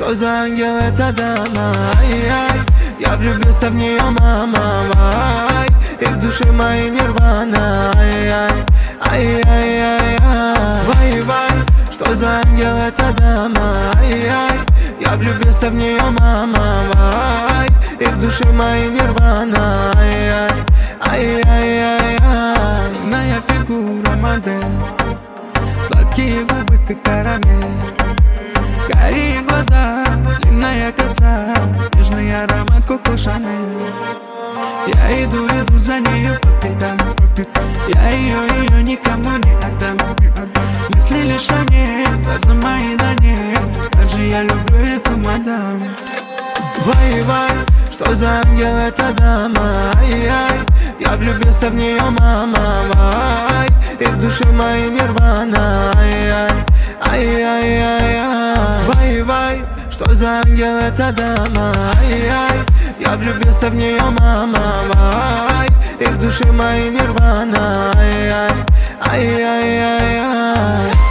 что за ангел эта дама? Ай-яй, я влюбился в нее, мама, вай. И в душе моей нирвана. Ай-яй, ай-яй-яй-яй. Вай-вай, что за ангел эта дама? Ай-яй, я влюбился в нее, мама, вай. И в душе моей нирвана. Ай-яй, ай-яй-яй-яй. Моя фигура модель, сладкие губы как карамель, карие глаза, длинная коса, нежный аромат Коко Шанель. Я иду за нею по пятам, я ее никому не отдам. Мысли лишь о ней, глаза мои на ней, как же я люблю эту мадам. Вай-вай, что за ангел эта дама? Ай-яй, я влюбился в нее, мама, вай. И в душе моей нирвана. Ай-яй, ай-яй-яй-яй. Вай-вай, что за ангел эта дама? Ай-яй, я влюбился в нее, мама, вай. И в душе моей нирвана. Ай-яй, ай-яй-яй-яй.